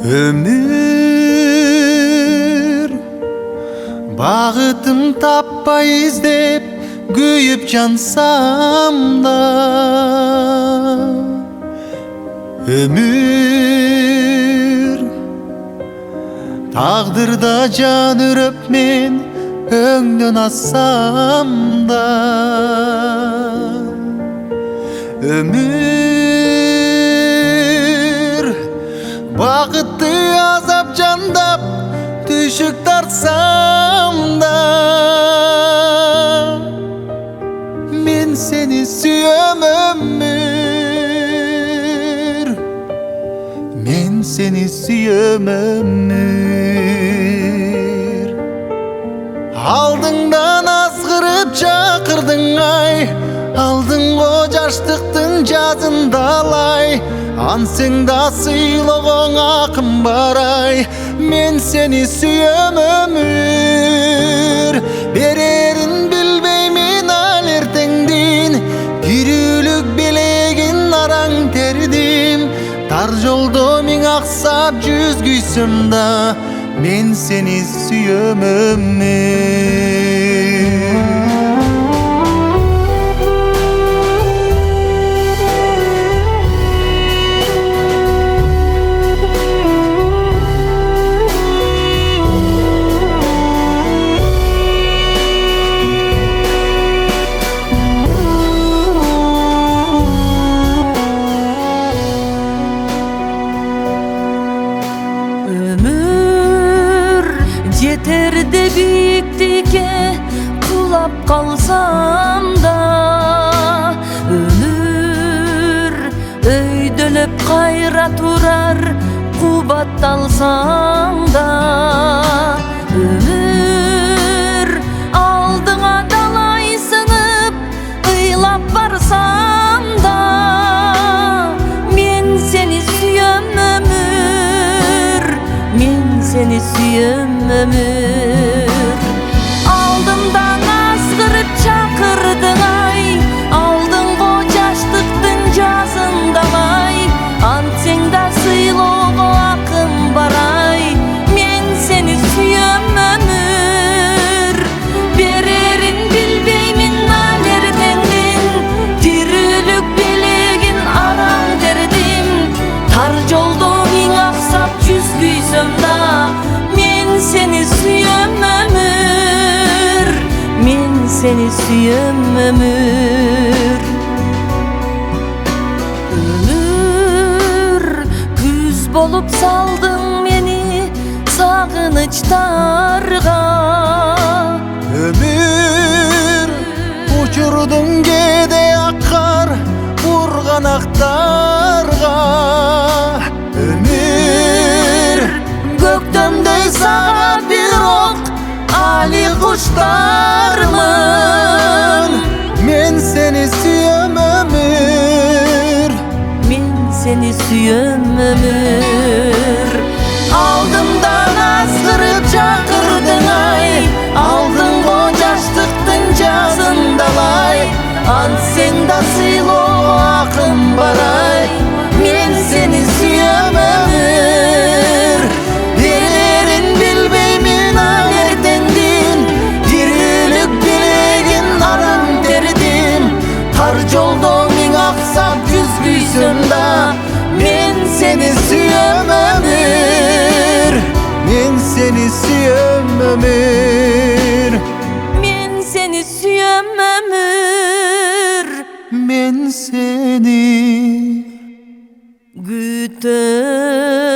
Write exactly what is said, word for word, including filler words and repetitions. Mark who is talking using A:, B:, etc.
A: Ömür Bağıtım tapпай издеп kүйüp jansam da Ömür Taqdırda jan үрөp men öңдөн assam da Ömür Baqытты azap jandap түшүк тартсам da Men seni süyöm ömür Men seni süyöm ömür Алдыңдан азгырып чакырдың ай Алдың го жаштыктын жазындалай Ансең да сыйлыгың акын бар ай Men seni süyöm ömür Берерин билбеймин ал эртеңдин Тирүүлүк белегин араң тердим Тар жолдо миң аксап жүз күйсөм да Men seni süyöm ömür
B: Жетерде биіктікке құлап қалсам да Өмір өйдөлөп қайра турар қубатталсам да Өмір алдыңа далай сынып ыйлап барсам да Мен сени сүйөм өмір Мен seni süyöm ömür Aldımdan azgırıp çakırdın ay Aldın go jaştıktın жазындалай Антсең да сыйлоого акын бар ай Men seni süyöm ömür Берерин билбеймин ал эртеңдин Тирүүлүк белегин араң тердим Тар жолдо миң аксап жүз күйсөм да Men seni süyöm ömür Men seni süyöm ömür Ömür Күз болуп салдың мени сагынычтарга
A: Ömür Uçurdun gede akar Urganaktarga Ömür Gökdöndey sağa bir ok Ali kuşlarmın Men seni süyöm ömür
B: Men seni süyöm ömür
A: Aldımdan azgırıp çakırdın ay Aldın go jaştıktın жазындалай Ансең да сыйлоого акын бар ай Men seni süyöm ömür Берерин билбеймин ал эртеңдин Тирүүлүк белегин араң тердим Тар жолдо миң аксап жүз күйсөм да Men seni süyöm ömür Men seni süyöm ömür
B: Men seni süyöm ömür
A: Men seni
B: Gütөm